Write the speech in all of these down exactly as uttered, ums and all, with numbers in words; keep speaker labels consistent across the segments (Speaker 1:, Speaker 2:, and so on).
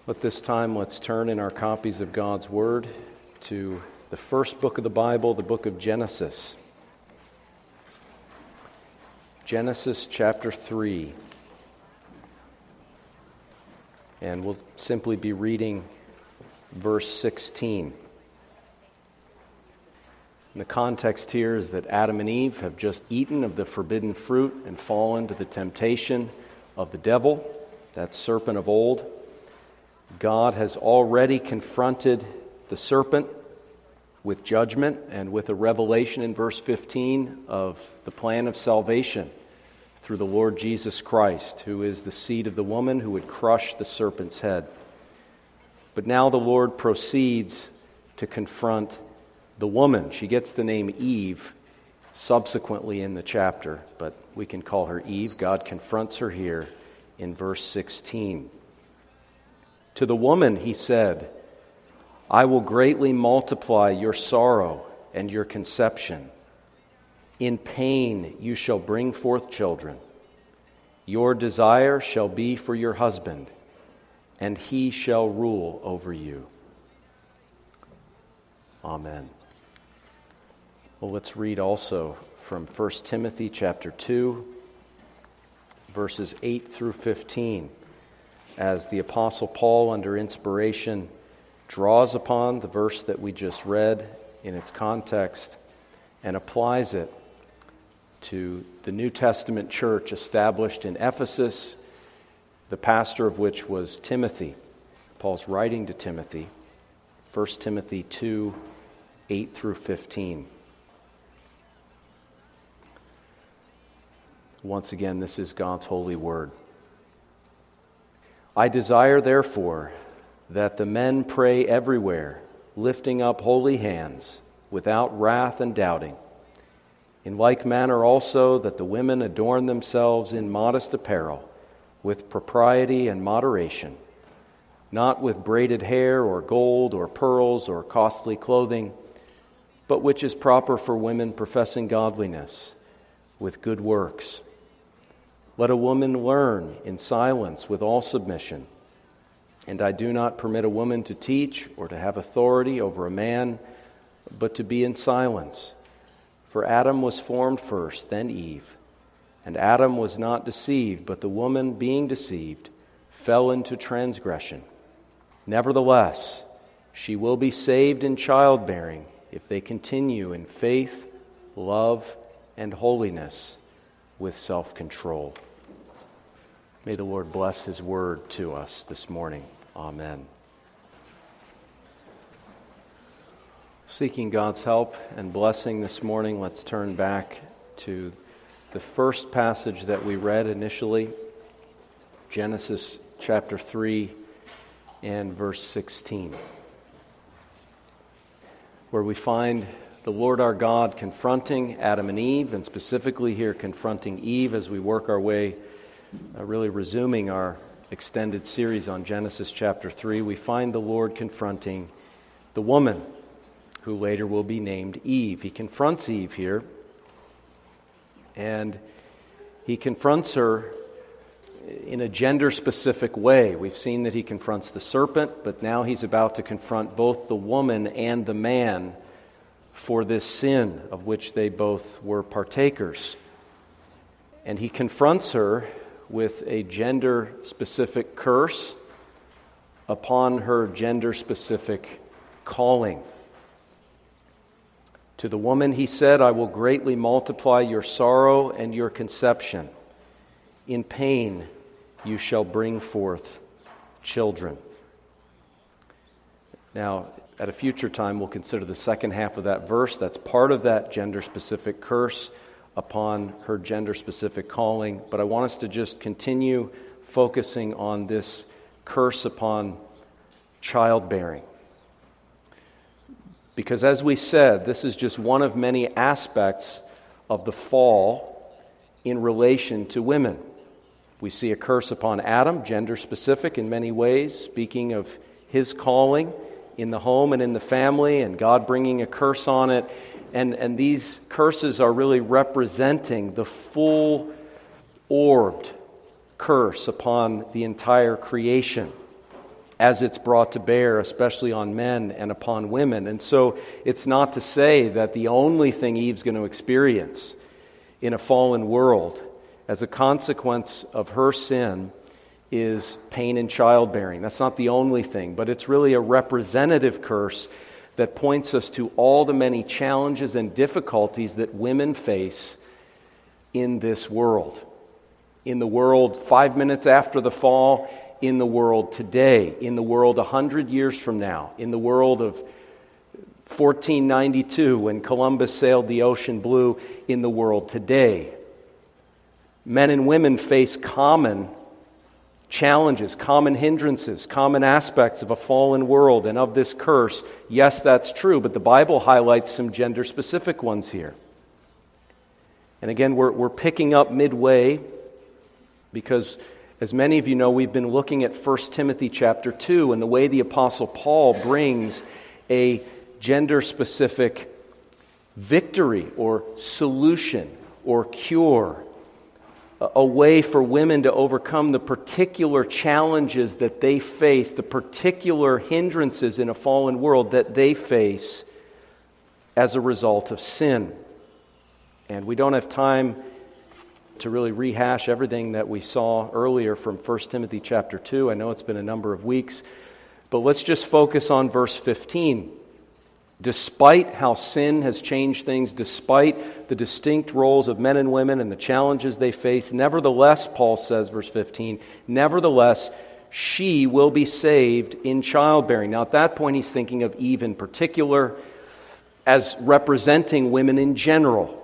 Speaker 1: At this time, let's turn in our copies of God's Word to the first book of the Bible, the book of Genesis. Genesis chapter three. And we'll simply be reading verse sixteen. And the context here is that Adam and Eve have just eaten of the forbidden fruit and fallen to the temptation of the devil, that serpent of old. God has already confronted the serpent with judgment and with a revelation in verse fifteen of the plan of salvation through the Lord Jesus Christ, who is the seed of the woman who would crush the serpent's head. But now the Lord proceeds to confront the woman. She gets the name Eve subsequently in the chapter, but we can call her Eve. God confronts her here in verse sixteen. To the woman he said, I will greatly multiply your sorrow and your conception. In pain you shall bring forth children. Your desire shall be for your husband, and he shall rule over you. Amen. Well, let's read also from First Timothy chapter two, verses eight through fifteen. As the Apostle Paul, under inspiration, draws upon the verse that we just read in its context and applies it to the New Testament church established in Ephesus, the pastor of which was Timothy. Paul's writing to Timothy, First Timothy two, eight through fifteen. Once again, this is God's holy word. I desire, therefore, that the men pray everywhere, lifting up holy hands, without wrath and doubting. In like manner also that the women adorn themselves in modest apparel, with propriety and moderation, not with braided hair or gold or pearls or costly clothing, but which is proper for women professing godliness, with good works. Let a woman learn in silence with all submission. And I do not permit a woman to teach or to have authority over a man, but to be in silence. For Adam was formed first, then Eve. And Adam was not deceived, but the woman, being deceived, fell into transgression. Nevertheless, she will be saved in childbearing if they continue in faith, love, and holiness with self-control. May the Lord bless His word to us this morning. Amen. Seeking God's help and blessing this morning, let's turn back to the first passage that we read initially, Genesis chapter three and verse sixteen, where we find the Lord our God confronting Adam and Eve, and specifically here confronting Eve as we work our way Uh, really resuming our extended series on Genesis chapter three, we find the Lord confronting the woman, who later will be named Eve. He confronts Eve here, and he confronts her in a gender-specific way. We've seen that he confronts the serpent, but now he's about to confront both the woman and the man for this sin of which they both were partakers. And he confronts her with a gender-specific curse upon her gender-specific calling. To the woman he said, I will greatly multiply your sorrow and your conception. In pain you shall bring forth children. Now, at a future time, we'll consider the second half of that verse. That's part of that gender-specific curse upon her gender-specific calling. But I want us to just continue focusing on this curse upon childbearing. Because as we said, this is just one of many aspects of the fall in relation to women. We see a curse upon Adam, gender-specific in many ways, speaking of his calling in the home and in the family, and God bringing a curse on it. And, and these curses are really representing the full-orbed curse upon the entire creation. as it's brought to bear, especially on men and upon women. And so it's not to say that the only thing Eve's going to experience in a fallen world as a consequence of her sin is pain in childbearing. That's not the only thing, but it's really a representative curse that points us to all the many challenges and difficulties that women face in this world. In the world five minutes after the fall, in the world today, in the world a hundred years from now, in the world of fourteen ninety-two when Columbus sailed the ocean blue, in the world today. Men and women face common challenges, common hindrances, common aspects of a fallen world and of this curse. Yes, that's true, but the Bible highlights some gender-specific ones here. And again, we're, we're picking up midway because, as many of you know, we've been looking at First Timothy chapter two and the way the Apostle Paul brings a gender-specific victory or solution or cure, a way for women to overcome the particular challenges that they face, the particular hindrances in a fallen world that they face as a result of sin. And we don't have time to really rehash everything that we saw earlier from First Timothy chapter two. I know it's been a number of weeks, but let's just focus on verse fifteen. Despite how sin has changed things, despite the distinct roles of men and women and the challenges they face, nevertheless, Paul says, verse fifteen, nevertheless, she will be saved in childbearing. Now, at that point, he's thinking of Eve in particular as representing women in general.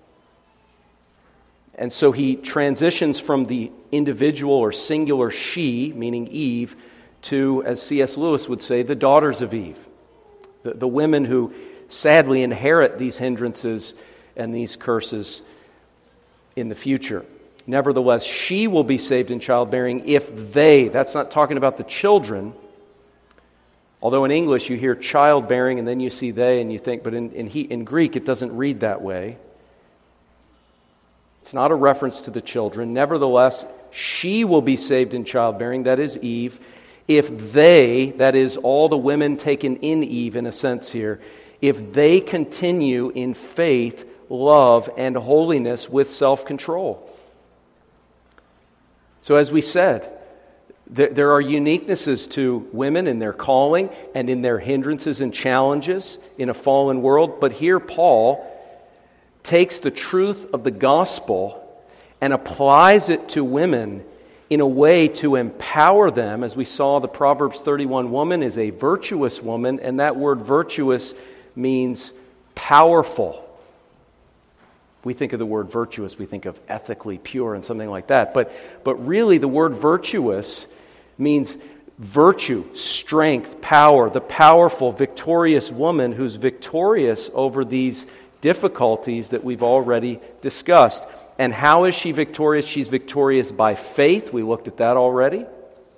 Speaker 1: And so he transitions from the individual or singular she, meaning Eve, to, as C S Lewis would say, the daughters of Eve. The, the women who sadly inherit these hindrances and these curses in the future. Nevertheless, she will be saved in childbearing if they, that's not talking about the children, although in English you hear childbearing and then you see they and you think, but in, in, he, in Greek it doesn't read that way. It's not a reference to the children. Nevertheless, she will be saved in childbearing, that is Eve, if they, that is all the women taken in Eve in a sense here, if they continue in faith, love, and holiness with self-control. So as we said, there, there are uniquenesses to women in their calling and in their hindrances and challenges in a fallen world, but here Paul takes the truth of the gospel and applies it to women in a way to empower them. As we saw, the Proverbs thirty-one woman is a virtuous woman, and that word virtuous means powerful. We think of the word virtuous, we think of ethically pure and something like that. But, but really the word virtuous means virtue, strength, power, the powerful, victorious woman who's victorious over these difficulties that we've already discussed. And how is she victorious? She's victorious by faith. We looked at that already.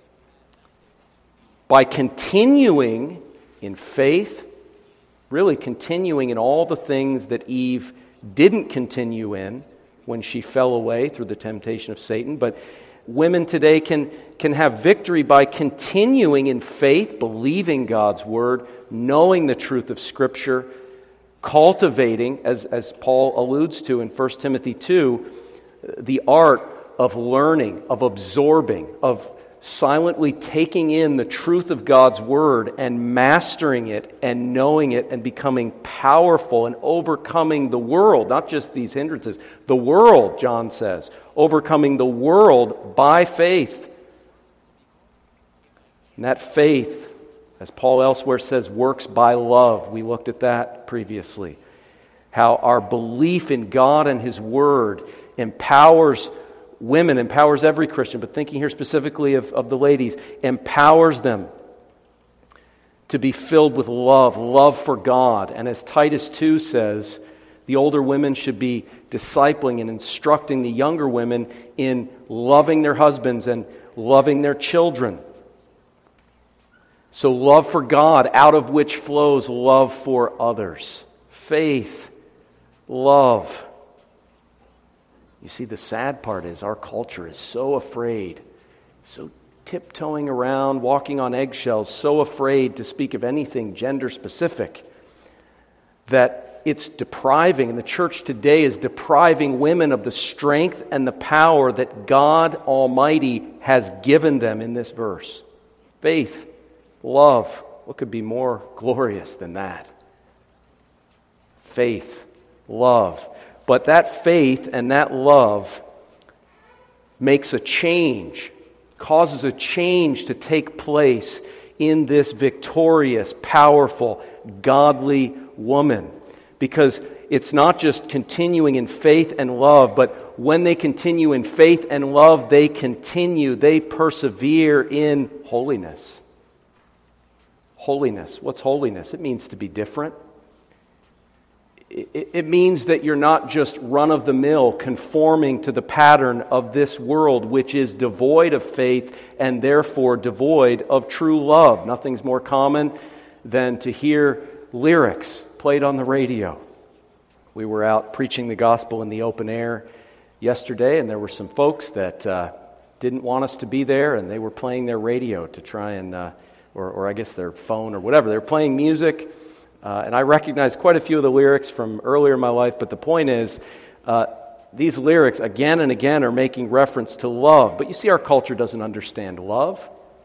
Speaker 1: By continuing in faith, really continuing in all the things that Eve didn't continue in when she fell away through the temptation of Satan. But women today can, can have victory by continuing in faith, believing God's Word, knowing the truth of Scripture, cultivating, as, as Paul alludes to in First Timothy two, the art of learning, of absorbing, of silently taking in the truth of God's Word and mastering it and knowing it and becoming powerful and overcoming the world, not just these hindrances, the world, John says, overcoming the world by faith. And that faith, as Paul elsewhere says, works by love. We looked at that previously. How our belief in God and His Word empowers women, empowers every Christian, but thinking here specifically of, of the ladies, empowers them to be filled with love, love for God. And as Titus two says, the older women should be discipling and instructing the younger women in loving their husbands and loving their children. So love for God, out of which flows love for others. Faith, love. You see, the sad part is our culture is so afraid, so tiptoeing around, walking on eggshells, so afraid to speak of anything gender-specific that it's depriving, and the church today is depriving women of the strength and the power that God Almighty has given them in this verse. Faith, love, what could be more glorious than that? Faith, love. But that faith and that love makes a change, causes a change to take place in this victorious, powerful, godly woman. Because it's not just continuing in faith and love, but when they continue in faith and love, they continue, they persevere in holiness. Holiness. What's holiness? It means to be different. It, it means that you're not just run-of-the-mill conforming to the pattern of this world, which is devoid of faith and therefore devoid of true love. Nothing's more common than to hear lyrics played on the radio. We were out preaching the gospel in the open air yesterday, and there were some folks that uh, didn't want us to be there, and they were playing their radio to try and, uh, or, or I guess their phone or whatever. They were playing music, uh, and I recognized quite a few of the lyrics from earlier in my life, but the point is, uh, these lyrics again and again are making reference to love. But you see, our culture doesn't understand love.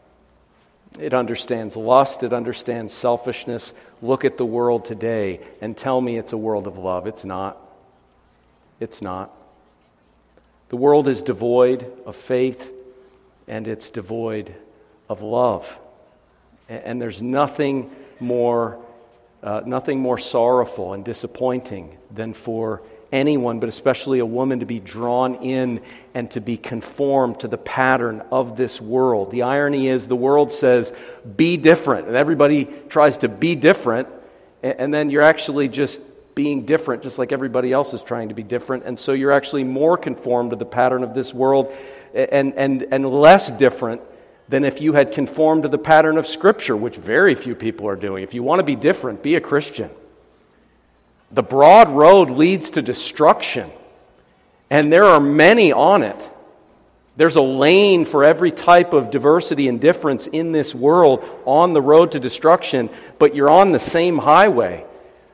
Speaker 1: It understands lust. It understands selfishness. Look at the world today and tell me it's a world of love. It's not. It's not. The world is devoid of faith and it's devoid of love. And there's nothing more, uh, nothing more sorrowful and disappointing than for anyone, but especially a woman, to be drawn in and to be conformed to the pattern of this world. The irony is the world says, be different, and everybody tries to be different, and then you're actually just being different, just like everybody else is trying to be different, and so you're actually more conformed to the pattern of this world and, and, and less different than if you had conformed to the pattern of Scripture, which very few people are doing. If you want to be different, be a Christian. The broad road leads to destruction, and there are many on it. There's a lane for every type of diversity and difference in this world on the road to destruction, but you're on the same highway.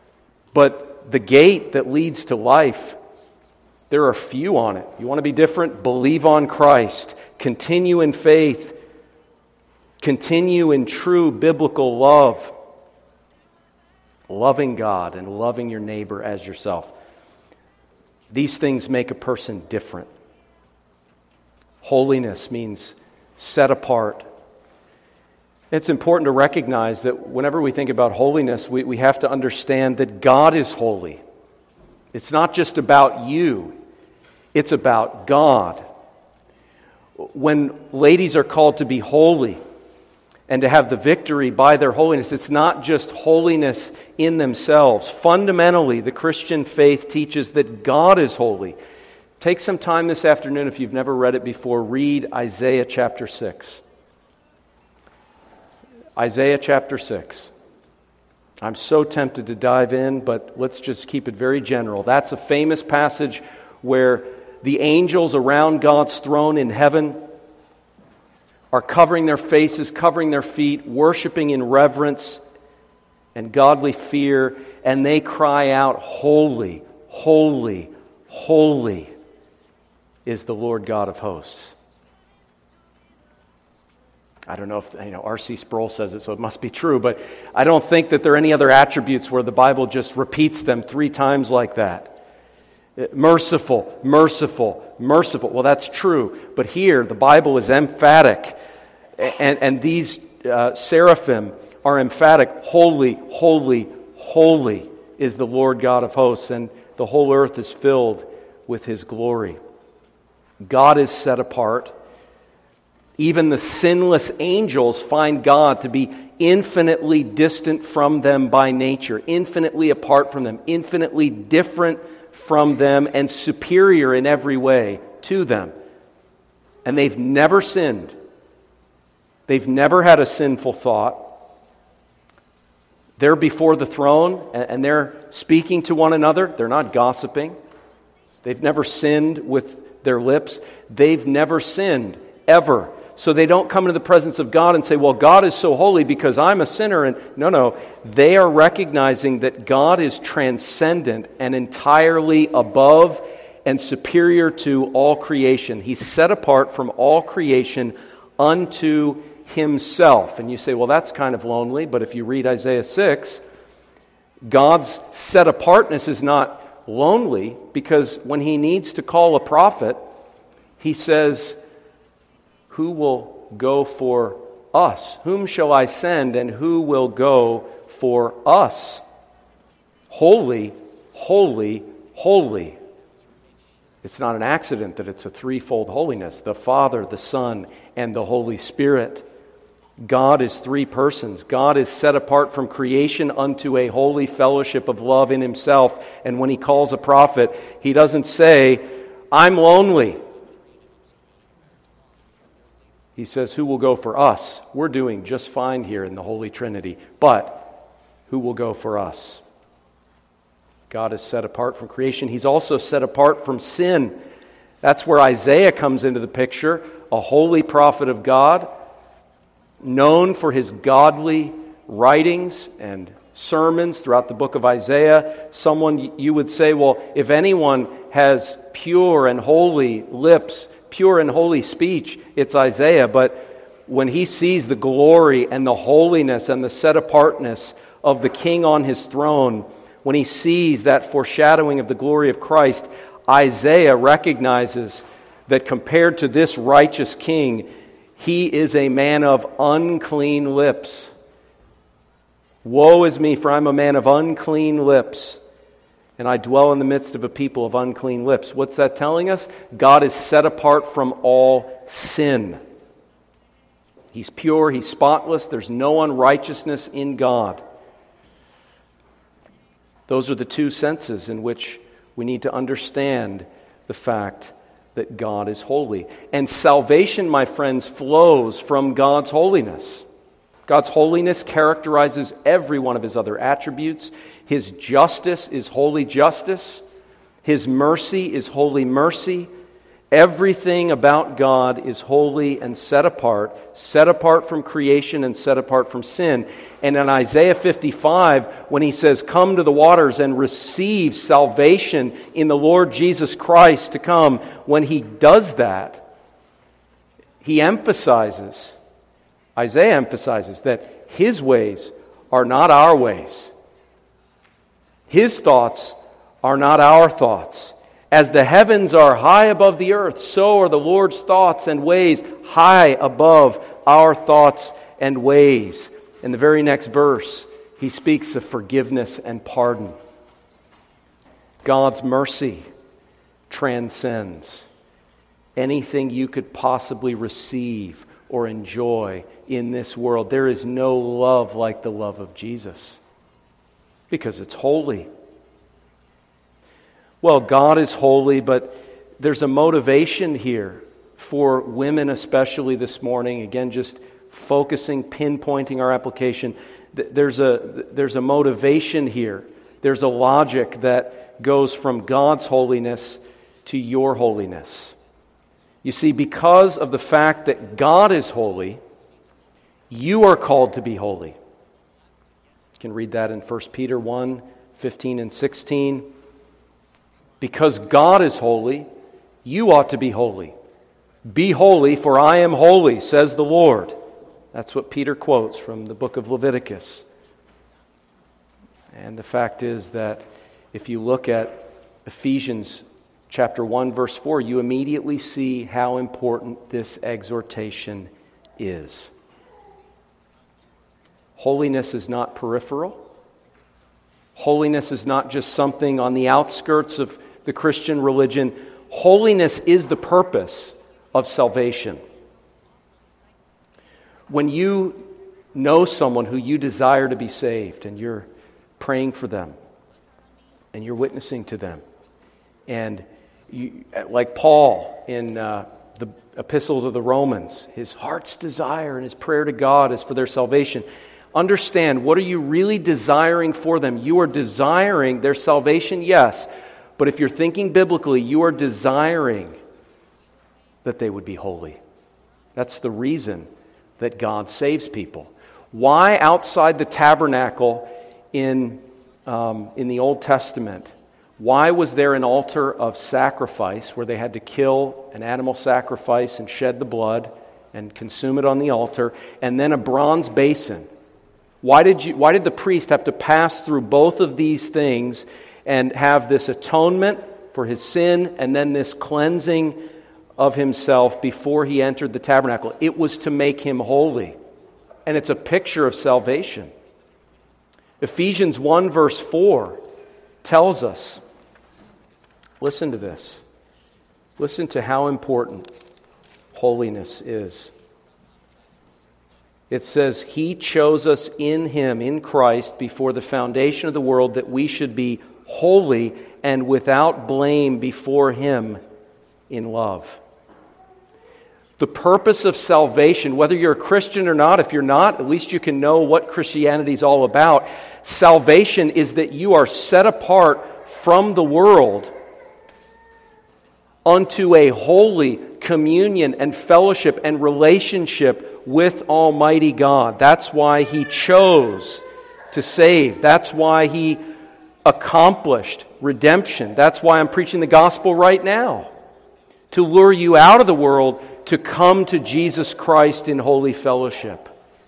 Speaker 1: But the gate that leads to life, there are few on it. You want to be different? Believe on Christ. Continue in faith. Continue in true biblical love. Loving God and loving your neighbor as yourself. These things make a person different. Holiness means set apart. It's important to recognize that whenever we think about holiness, we, we have to understand that God is holy. It's not just about you. It's about God. When ladies are called to be holy and to have the victory by their holiness, it's not just holiness in themselves. Fundamentally, the Christian faith teaches that God is holy. Take some time this afternoon, if you've never read it before, read Isaiah chapter six. Isaiah chapter six. I'm so tempted to dive in, but let's just keep it very general. That's a famous passage where the angels around God's throne in heaven are covering their faces, covering their feet, worshiping in reverence and godly fear, and they cry out, "Holy, holy, holy is the Lord God of hosts." I don't know if, you know, R C Sproul says it, so it must be true, but I don't think that there are any other attributes where the Bible just repeats them three times like that. Merciful, merciful, merciful. Well, that's true. But here, the Bible is emphatic. And, and these uh, seraphim are emphatic. Holy, holy, holy is the Lord God of hosts. And the whole earth is filled with His glory. God is set apart. Even the sinless angels find God to be infinitely distant from them by nature, infinitely apart from them, infinitely different from them, and superior in every way to them. And they've never sinned. They've never had a sinful thought. They're before the throne and they're speaking to one another. They're not gossiping. They've never sinned with their lips. They've never sinned, ever. So they don't come into the presence of God and say, well, God is so holy because I'm a sinner. And no, no. They are recognizing that God is transcendent and entirely above and superior to all creation. He's set apart from all creation unto himself. And you say, well, that's kind of lonely. But if you read Isaiah six, God's set apartness is not lonely, because when he needs to call a prophet, he says, who will go for us? Whom shall I send, and who will go for us? Holy, holy, holy. It's not an accident that it's a threefold holiness: the Father, the Son, and the Holy Spirit. God is three persons. God is set apart from creation unto a holy fellowship of love in himself. And when he calls a prophet, he doesn't say, I'm lonely. He says, who will go for us? We're doing just fine here in the Holy Trinity. But who will go for us? God is set apart from creation. He's also set apart from sin. That's where Isaiah comes into the picture, a holy prophet of God, known for his godly writings and sermons throughout the book of Isaiah. Someone you would say, well, if anyone has pure and holy lips, pure and holy speech, it's Isaiah. But when he sees the glory and the holiness and the set-apartness of the King on his throne, when he sees that foreshadowing of the glory of Christ, Isaiah recognizes that compared to this righteous King, he is a man of unclean lips. Woe is me, for I'm a man of unclean lips, and I dwell in the midst of a people of unclean lips. What's that telling us? God is set apart from all sin. He's pure, he's spotless, there's no unrighteousness in God. Those are the two senses in which we need to understand the fact that God is holy. And salvation, my friends, flows from God's holiness. God's holiness characterizes every one of his other attributes. His justice is holy justice. His mercy is holy mercy. Everything about God is holy and set apart, set apart from creation and set apart from sin. And in Isaiah fifty-five, when he says, come to the waters and receive salvation in the Lord Jesus Christ to come, when he does that, he emphasizes, Isaiah emphasizes that his ways are not our ways. His thoughts are not our thoughts. As the heavens are high above the earth, so are the Lord's thoughts and ways high above our thoughts and ways. In the very next verse, he speaks of forgiveness and pardon. God's mercy transcends anything you could possibly receive or enjoy in this world. There is no love like the love of Jesus, because it's holy. Well, God is holy, but there's a motivation here for women especially this morning. Again, just focusing, pinpointing our application. There's a, there's a motivation here. There's a logic that goes from God's holiness to your holiness. You see, because of the fact that God is holy, you are called to be holy. You can read that in First Peter one, fifteen and sixteen. Because God is holy, you ought to be holy. Be holy, for I am holy, says the Lord. That's what Peter quotes from the book of Leviticus. And the fact is that if you look at Ephesians chapter one, verse four, you immediately see how important this exhortation is. Holiness is not peripheral. Holiness is not just something on the outskirts of the Christian religion. Holiness is the purpose of salvation. When you know someone who you desire to be saved, and you're praying for them, and you're witnessing to them, and you, like Paul in uh, the Epistle to the Romans, his heart's desire and his prayer to God is for their salvation. Understand, what are you really desiring for them? You are desiring their salvation, yes. But if you're thinking biblically, you are desiring that they would be holy. That's the reason that God saves people. Why outside the tabernacle in, um, in the Old Testament, why was there an altar of sacrifice where they had to kill an animal sacrifice and shed the blood and consume it on the altar, and then a bronze basin? Why did you, why did the priest have to pass through both of these things and have this atonement for his sin and then this cleansing of himself before he entered the tabernacle? It was to make him holy. And it's a picture of salvation. Ephesians one verse four tells us, listen to this. Listen to how important holiness is. It says, He chose us in Him, in Christ, before the foundation of the world, that we should be holy and without blame before Him in love. The purpose of salvation, whether you're a Christian or not, if you're not, at least you can know what Christianity is all about. Salvation is that you are set apart from the world unto a holy communion and fellowship and relationship with Almighty God. That's why He chose to save. That's why He accomplished redemption. That's why I'm preaching the gospel right now. To lure you out of the world, to come to Jesus Christ in holy fellowship.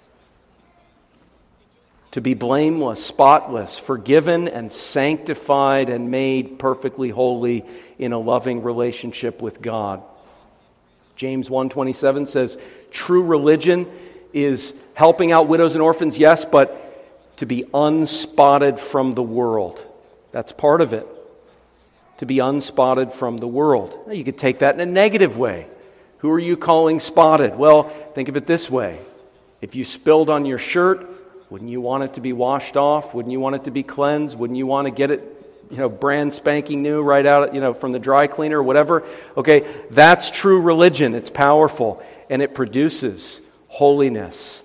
Speaker 1: To be blameless, spotless, forgiven and sanctified and made perfectly holy in a loving relationship with God. James one twenty-seven says, true religion is helping out widows and orphans, yes, but to be unspotted from the world. That's part of it. To be unspotted from the world. Now, you could take that in a negative way. Who are you calling spotted? Well, think of it this way. If you spilled on your shirt, wouldn't you want it to be washed off? Wouldn't you want it to be cleansed? Wouldn't you want to get it, you know, brand spanking new right out, you know, from the dry cleaner or whatever? Okay, that's true religion. It's powerful and it produces holiness.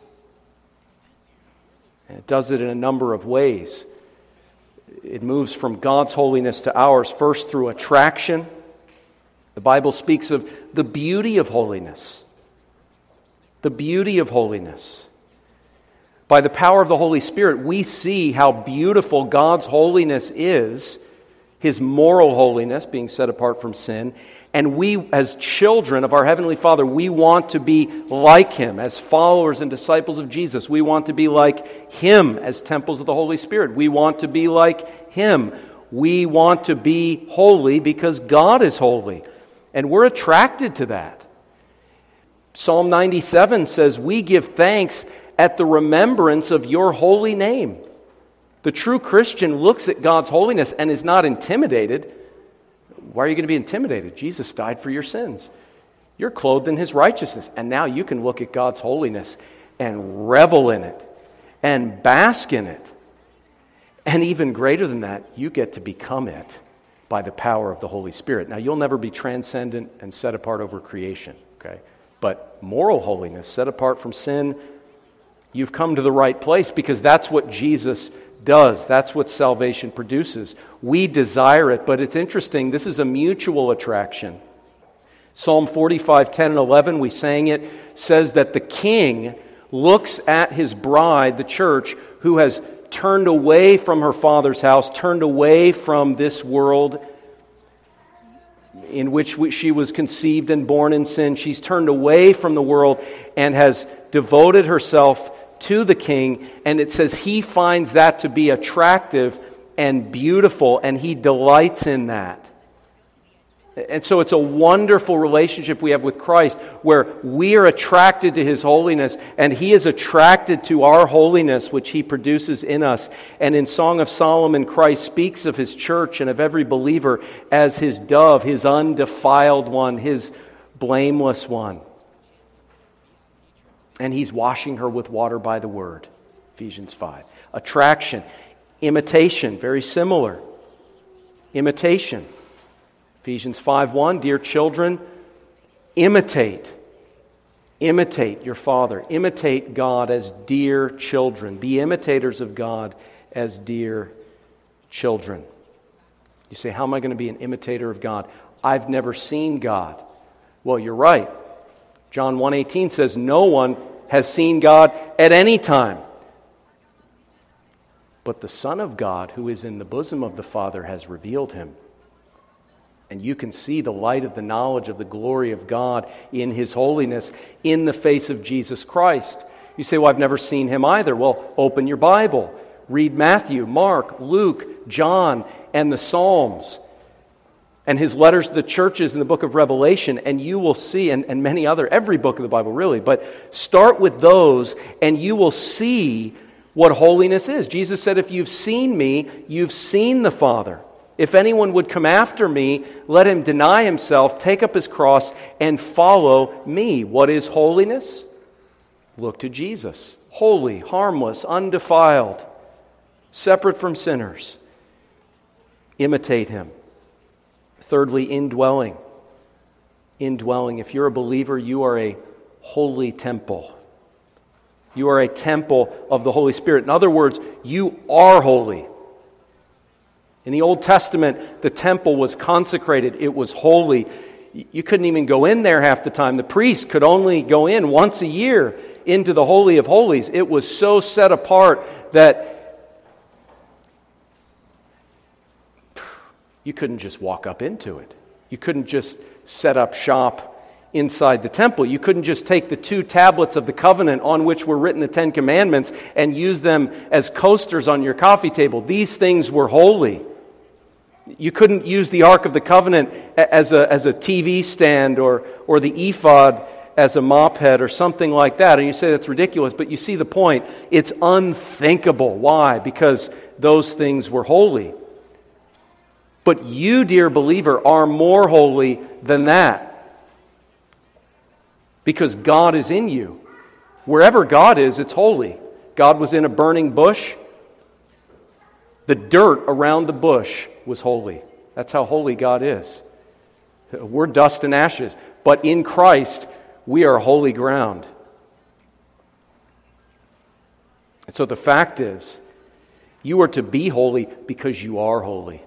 Speaker 1: And it does it in a number of ways. It moves from God's holiness to ours, first through attraction. The Bible speaks of the beauty of holiness. The beauty of holiness. By the power of the Holy Spirit, we see how beautiful God's holiness is, His moral holiness, being set apart from sin. And we, as children of our Heavenly Father, we want to be like Him. As followers and disciples of Jesus, we want to be like Him as temples of the Holy Spirit. We want to be like Him. We want to be holy because God is holy. And we're attracted to that. Psalm ninety-seven says, we give thanks at the remembrance of your holy name. The true Christian looks at God's holiness and is not intimidated. Why are you going to be intimidated? Jesus died for your sins. You're clothed in His righteousness. And now you can look at God's holiness and revel in it and bask in it. And even greater than that, you get to become it by the power of the Holy Spirit. Now, you'll never be transcendent and set apart over creation, okay? But moral holiness, set apart from sin, you've come to the right place because that's what Jesus does. That's what salvation produces. We desire it, but it's interesting. This is a mutual attraction. Psalm forty-five, ten and eleven, we sang it, says that the King looks at His bride, the church, who has turned away from her Father's house, turned away from this world in which we, she was conceived and born in sin. She's turned away from the world and has devoted herself to the King, and it says He finds that to be attractive and beautiful, and He delights in that. And so it's a wonderful relationship we have with Christ, where we are attracted to His holiness, and He is attracted to our holiness, which He produces in us. And in Song of Solomon, Christ speaks of His church and of every believer as His dove, His undefiled one, His blameless one. And He's washing her with water by the word. Ephesians five. Attraction. Imitation. Very similar. Imitation. Ephesians five one. Dear children, imitate. Imitate your Father. Imitate God as dear children. Be imitators of God as dear children. You say, how am I going to be an imitator of God? I've never seen God. Well, you're right. John one eighteen says, no one has seen God at any time. But the Son of God, who is in the bosom of the Father, has revealed him. And you can see the light of the knowledge of the glory of God in His holiness in the face of Jesus Christ. You say, well, I've never seen Him either. Well, open your Bible. Read Matthew, Mark, Luke, John, and the Psalms, and His letters to the churches in the book of Revelation, and you will see, and, and many other, every book of the Bible really, but start with those, and you will see what holiness is. Jesus said, if you've seen me, you've seen the Father. If anyone would come after me, let him deny himself, take up his cross, and follow me. What is holiness? Look to Jesus. Holy, harmless, undefiled, separate from sinners. Imitate Him. Thirdly, indwelling. Indwelling. If you're a believer, you are a holy temple. You are a temple of the Holy Spirit. In other words, you are holy. In the Old Testament, the temple was consecrated. It was holy. You couldn't even go in there half the time. The priest could only go in once a year into the Holy of Holies. It was so set apart that you couldn't just walk up into it. You couldn't just set up shop inside the temple. You couldn't just take the two tablets of the covenant on which were written the Ten Commandments and use them as coasters on your coffee table. These things were holy. You couldn't use the Ark of the Covenant as a, as a T V stand or, or the ephod as a mop head or something like that. And you say that's ridiculous, but you see the point. It's unthinkable. Why? Because those things were holy. But you, dear believer, are more holy than that. Because God is in you. Wherever God is, it's holy. God was in a burning bush. The dirt around the bush was holy. That's how holy God is. We're dust and ashes. But in Christ, we are holy ground. And so the fact is, you are to be holy because you are holy.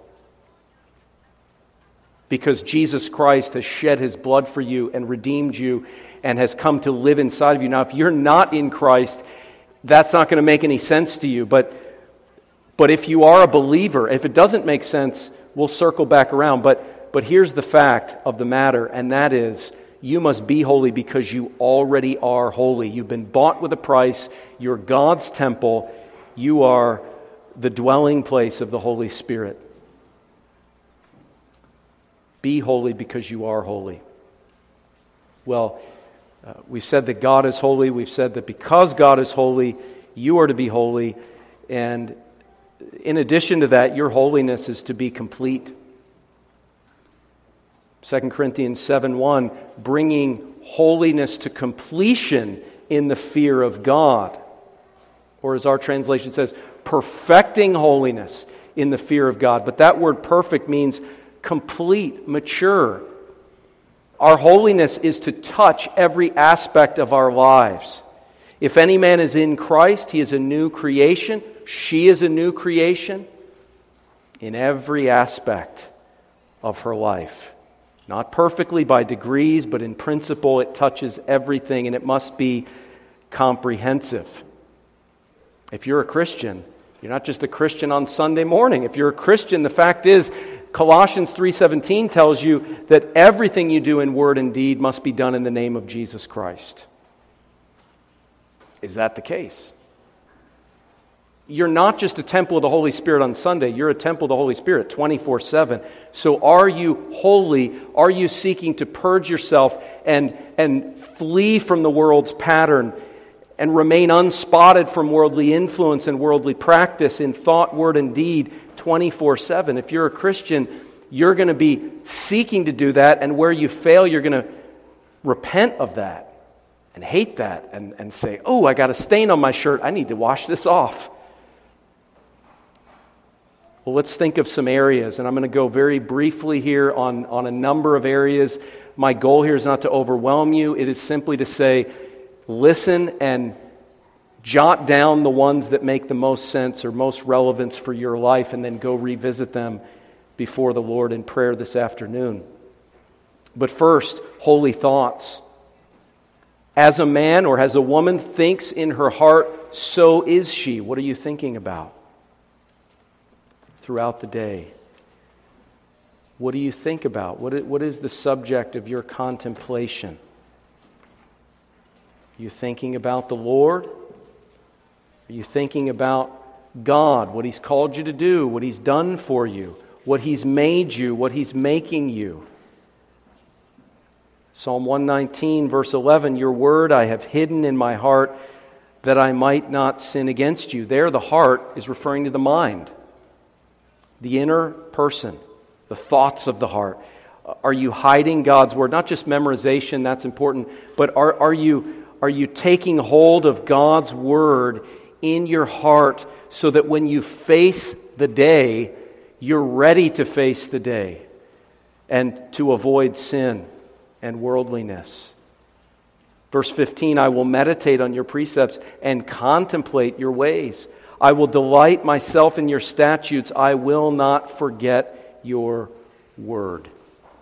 Speaker 1: Because Jesus Christ has shed His blood for you and redeemed you and has come to live inside of you. Now, if you're not in Christ, that's not going to make any sense to you. But, but if you are a believer, if it doesn't make sense, we'll circle back around. But, but here's the fact of the matter, and that is, you must be holy because you already are holy. You've been bought with a price. You're God's temple. You are the dwelling place of the Holy Spirit. Be holy because you are holy. Well, uh, we've said that God is holy. We've said that because God is holy, you are to be holy. And in addition to that, your holiness is to be complete. Second Corinthians seven one, bringing holiness to completion in the fear of God. Or as our translation says, perfecting holiness in the fear of God. But that word perfect means complete, mature. Our holiness is to touch every aspect of our lives. If any man is in Christ, he is a new creation. She is a new creation in every aspect of her life. Not perfectly by degrees, but in principle it touches everything, and it must be comprehensive. If you're a Christian, you're not just a Christian on Sunday morning. If you're a Christian, the fact is, Colossians three seventeen tells you that everything you do in word and deed must be done in the name of Jesus Christ. Is that the case? You're not just a temple of the Holy Spirit on Sunday. You're a temple of the Holy Spirit twenty-four seven. So are you holy? Are you seeking to purge yourself and, and flee from the world's pattern and remain unspotted from worldly influence and worldly practice in thought, word, and deed twenty-four seven? If you're a Christian, you're going to be seeking to do that, and where you fail, you're going to repent of that and hate that and, and say, oh, I got a stain on my shirt. I need to wash this off. Well, let's think of some areas, and I'm going to go very briefly here on, on a number of areas. My goal here is not to overwhelm you. It is simply to say, listen and jot down the ones that make the most sense or most relevance for your life, and then go revisit them before the Lord in prayer this afternoon. But first, holy thoughts. As a man or as a woman thinks in her heart, so is she. What are you thinking about throughout the day? What do you think about? What is, what is the subject of your contemplation? Are you thinking about the Lord? Are you thinking about God, what He's called you to do, what He's done for you, what He's made you, what He's making you? Psalm one nineteen, verse eleven, your word I have hidden in my heart that I might not sin against you. There, the heart is referring to the mind, the inner person, the thoughts of the heart. Are you hiding God's word? Not just memorization, that's important, but are, are you, are you taking hold of God's word in your heart so that when you face the day, you're ready to face the day and to avoid sin and worldliness? Verse fifteen, I will meditate on your precepts and contemplate your ways. I will delight myself in your statutes. I will not forget your word.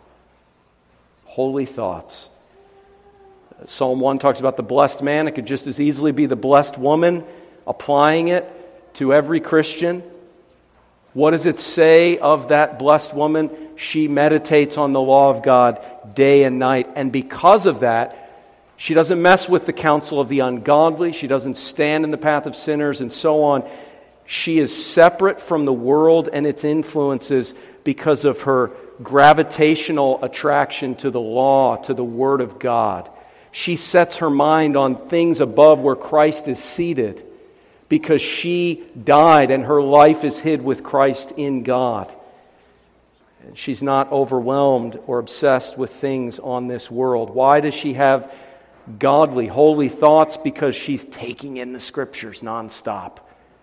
Speaker 1: Holy thoughts. Psalm one talks about the blessed man. It could just as easily be the blessed woman, applying it to every Christian. What does it say of that blessed woman? She meditates on the law of God day and night. And because of that, she doesn't mess with the counsel of the ungodly. She doesn't stand in the path of sinners and so on. She is separate from the world and its influences because of her gravitational attraction to the law, to the Word of God. She sets her mind on things above where Christ is seated because she died and her life is hid with Christ in God. And she's not overwhelmed or obsessed with things on this world. Why does she have godly, holy thoughts? Because she's taking in the Scriptures nonstop.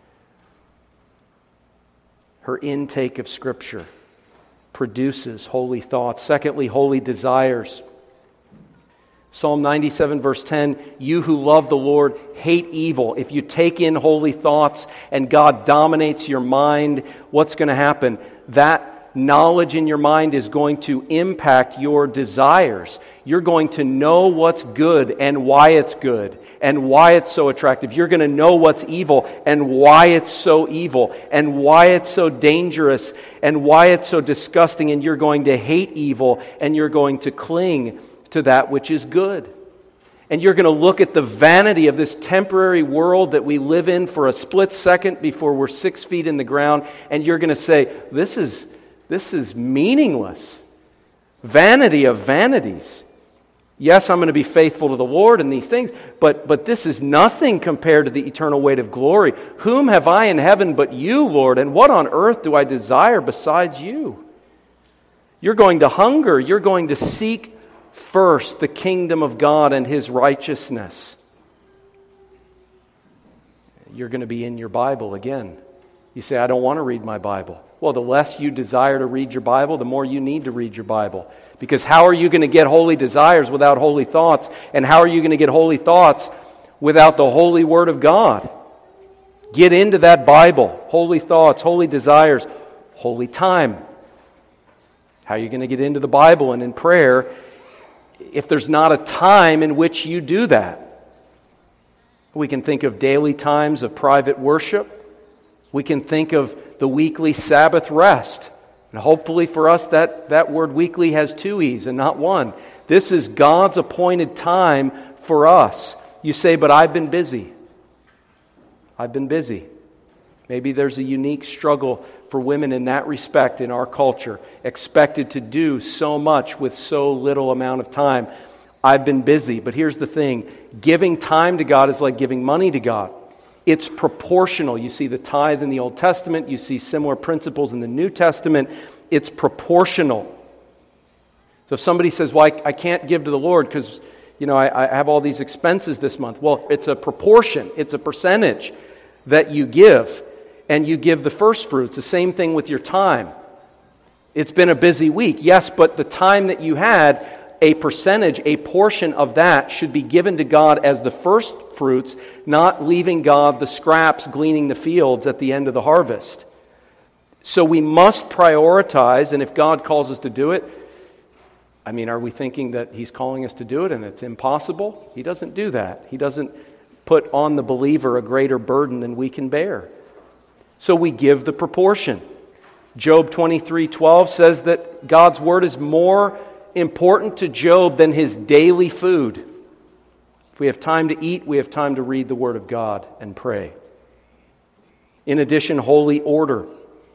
Speaker 1: Her intake of Scripture produces holy thoughts. Secondly, holy desires. Psalm ninety-seven, verse ten, you who love the Lord hate evil. If you take in holy thoughts and God dominates your mind, what's going to happen? That knowledge in your mind is going to impact your desires. You're going to know what's good and why it's good and why it's so attractive. You're going to know what's evil and why it's so evil and why it's so dangerous and why it's so disgusting, and you're going to hate evil and you're going to cling to that which is good. And you're going to look at the vanity of this temporary world that we live in for a split second before we're six feet in the ground, and you're going to say, this is, this is meaningless. Vanity of vanities. Yes, I'm going to be faithful to the Lord in these things, but, but this is nothing compared to the eternal weight of glory. Whom have I in heaven but you, Lord? And what on earth do I desire besides you? You're going to hunger. You're going to seek first the kingdom of God and His righteousness. You're going to be in your Bible again. You say, I don't want to read my Bible. Well, the less you desire to read your Bible, the more you need to read your Bible. Because how are you going to get holy desires without holy thoughts? And how are you going to get holy thoughts without the holy Word of God? Get into that Bible. Holy thoughts, holy desires, holy time. How are you going to get into the Bible and in prayer if there's not a time in which you do that? We can think of daily times of private worship. We can think of the weekly Sabbath rest. And hopefully for us that, that word weekly has two E's and not one. This is God's appointed time for us. You say, but I've been busy. I've been busy. Maybe there's a unique struggle for women in that respect in our culture, expected to do so much with so little amount of time. I've been busy, but here's the thing. Giving time to God is like giving money to God. It's proportional. You see the tithe in the Old Testament. You see similar principles in the New Testament. It's proportional. So if somebody says, well, I, I can't give to the Lord because, you know, I, I have all these expenses this month. Well, it's a proportion. It's a percentage that you give. And you give the first fruits. The same thing with your time. It's been a busy week. Yes, but the time that you had, a percentage, a portion of that should be given to God as the first fruits, not leaving God the scraps gleaning the fields at the end of the harvest. So we must prioritize, and if God calls us to do it, I mean, are we thinking that he's calling us to do it and it's impossible? He doesn't do that. He doesn't put on the believer a greater burden than we can bear. So we give the proportion. Job twenty-three twelve says that God's word is more important to Job than his daily food. If we have time to eat, we have time to read the word of God and pray. In addition, holy order.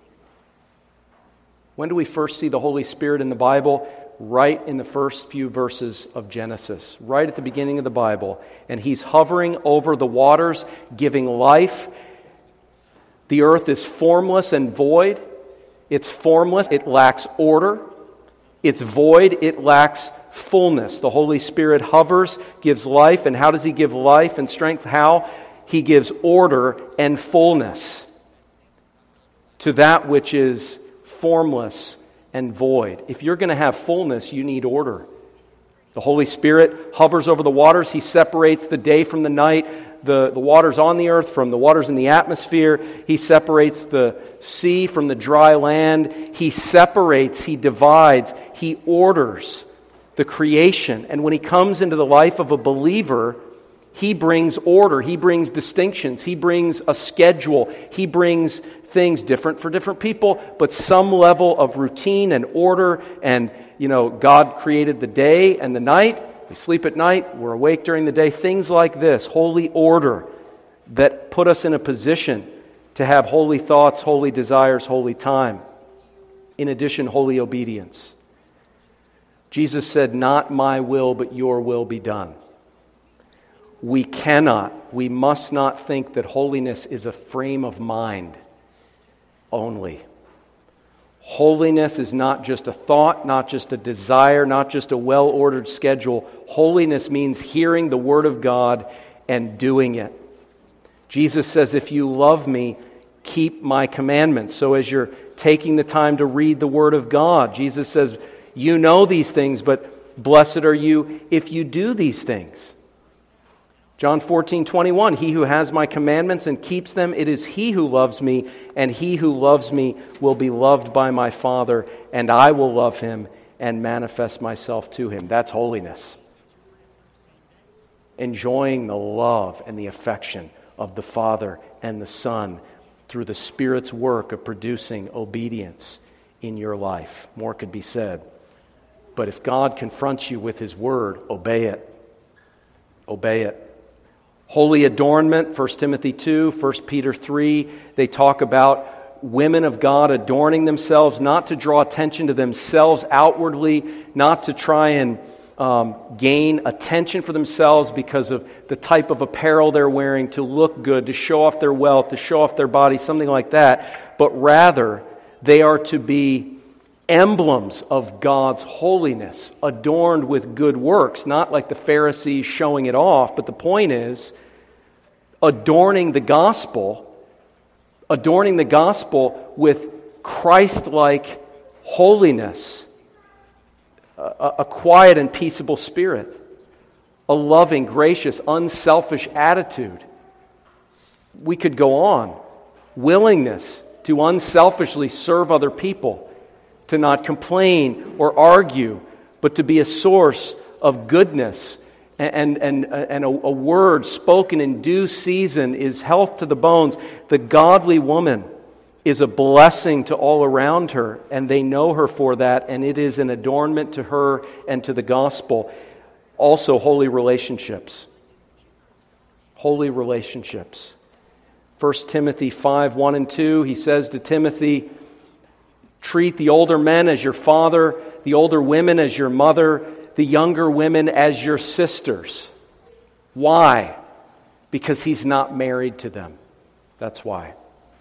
Speaker 1: When do we first see the Holy Spirit in the Bible? Right in the first few verses of Genesis, right at the beginning of the Bible. And he's hovering over the waters, giving life. The earth is formless and void. It's formless, it lacks order. It's void, it lacks fullness. The Holy Spirit hovers, gives life. And how does he give life and strength? How? He gives order and fullness to that which is formless and void. If you're going to have fullness, you need order. The Holy Spirit hovers over the waters. He separates the day from the night, the, the waters on the earth from the waters in the atmosphere. He separates the sea from the dry land. He separates, he divides, he orders the creation. And when he comes into the life of a believer, he brings order, he brings distinctions, he brings a schedule, he brings things different for different people, but some level of routine and order. And, you know, God created the day and the night. We sleep at night, we're awake during the day. Things like this, holy order that put us in a position to have holy thoughts, holy desires, holy time. In addition, holy obedience. Jesus said, "Not my will, but your will be done." We cannot, we must not think that holiness is a frame of mind only. Holiness is not just a thought, not just a desire, not just a well-ordered schedule. Holiness means hearing the Word of God and doing it. Jesus says, "If you love me, keep my commandments." So as you're taking the time to read the Word of God, Jesus says, you know these things, but blessed are you if you do these things. John fourteen twenty-one, "He who has my commandments and keeps them, it is he who loves me, and he who loves me will be loved by my Father, and I will love him and manifest myself to him." That's holiness. Enjoying the love and the affection of the Father and the Son through the Spirit's work of producing obedience in your life. More could be said. But if God confronts you with His Word, obey it. Obey it. Holy adornment, First Timothy two, First Peter three, they talk about women of God adorning themselves, not to draw attention to themselves outwardly, not to try and um, gain attention for themselves because of the type of apparel they're wearing, to look good, to show off their wealth, to show off their body, something like that. But rather, they are to be emblems of God's holiness, adorned with good works, not like the Pharisees showing it off, but the point is adorning the gospel, adorning the gospel with Christ-like holiness, a, a quiet and peaceable spirit, a loving, gracious, unselfish attitude. We could go on. Willingness to unselfishly serve other people, to not complain or argue, but to be a source of goodness. And, and, and a, a word spoken in due season is health to the bones. The godly woman is a blessing to all around her, and they know her for that, and it is an adornment to her and to the gospel. Also, holy relationships. Holy relationships. First Timothy five, one and two, he says to Timothy, "Treat the older men as your father, the older women as your mother, the younger women as your sisters." Why? Because he's not married to them. That's why.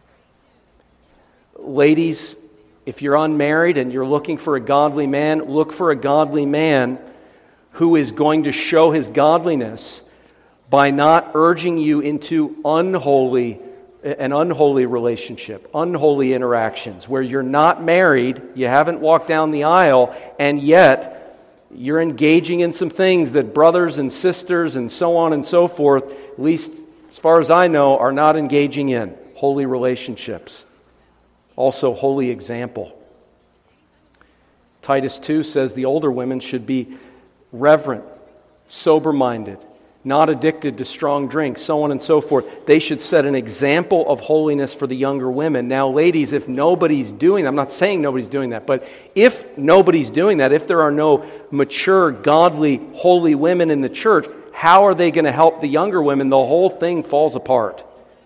Speaker 1: Ladies, if you're unmarried and you're looking for a godly man, look for a godly man who is going to show his godliness by not urging you into unholy an unholy relationship, unholy interactions, where you're not married, you haven't walked down the aisle, and yet you're engaging in some things that brothers and sisters and so on and so forth, at least as far as I know, are not engaging in. Holy relationships. Also, holy example. Titus two says the older women should be reverent, sober-minded, not addicted to strong drink, so on and so forth. They should set an example of holiness for the younger women. Now, ladies, if nobody's doing that, I'm not saying nobody's doing that, but if nobody's doing that, if there are no mature, godly, holy women in the church, how are they going to help the younger women? The whole thing falls apart.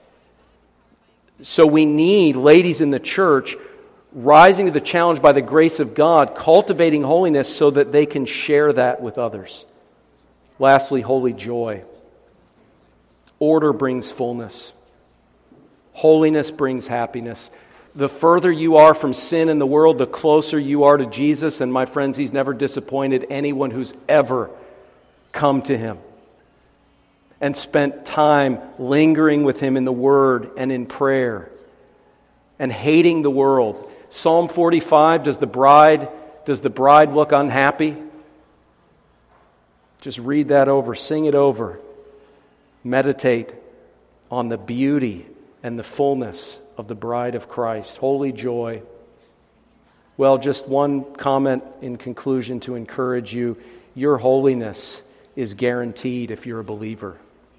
Speaker 1: So we need ladies in the church rising to the challenge by the grace of God, cultivating holiness so that they can share that with others. Lastly, holy joy. Order brings fullness. Holiness brings happiness. The further you are from sin in the world, the closer you are to Jesus. And my friends, He's never disappointed anyone who's ever come to Him and spent time lingering with Him in the Word and in prayer and hating the world. Psalm forty-five, does the bride, does the bride look unhappy? Just read that over, sing it over. Meditate on the beauty and the fullness of the bride of Christ. Holy joy. Well, just one comment in conclusion to encourage you. Your holiness is guaranteed if you're a believer.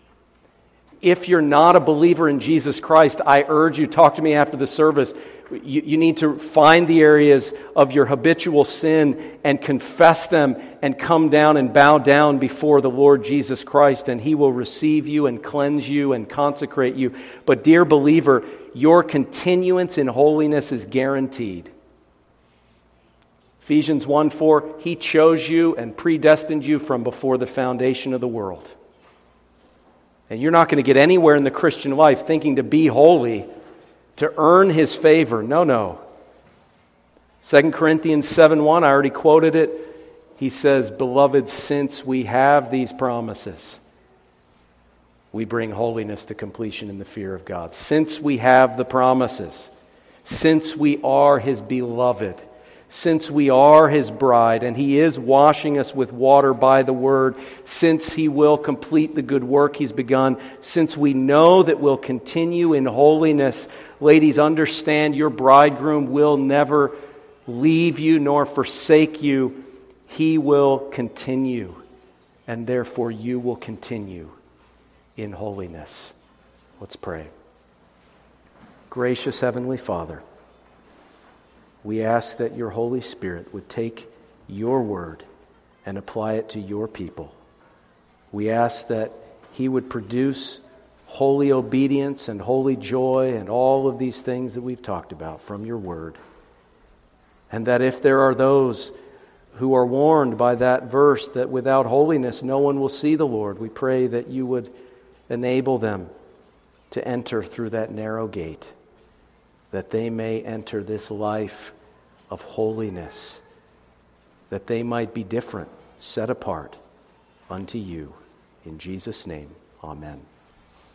Speaker 1: If you're not a believer in Jesus Christ, I urge you, talk to me after the service. You, you need to find the areas of your habitual sin and confess them and come down and bow down before the Lord Jesus Christ, and He will receive you and cleanse you and consecrate you. But dear believer, your continuance in holiness is guaranteed. Ephesians one four, He chose you and predestined you from before the foundation of the world. And you're not going to get anywhere in the Christian life thinking to be holy, to earn His favor. No, no. Second Corinthians seven one, I already quoted it. He says, "Beloved, since we have these promises, we bring holiness to completion in the fear of God." Since we have the promises, since we are His beloved, since we are His bride, and He is washing us with water by the Word, since He will complete the good work He's begun, since we know that we'll continue in holiness, ladies, understand your bridegroom will never leave you nor forsake you. He will continue, and therefore you will continue in holiness. Let's pray. Gracious Heavenly Father, we ask that your Holy Spirit would take your word and apply it to your people. We ask that He would produce holy obedience and holy joy and all of these things that we've talked about from your word. And that if there are those who are warned by that verse that without holiness no one will see the Lord, we pray that you would enable them to enter through that narrow gate, that they may enter this life of holiness, that they might be different, set apart unto you. In Jesus' name, amen.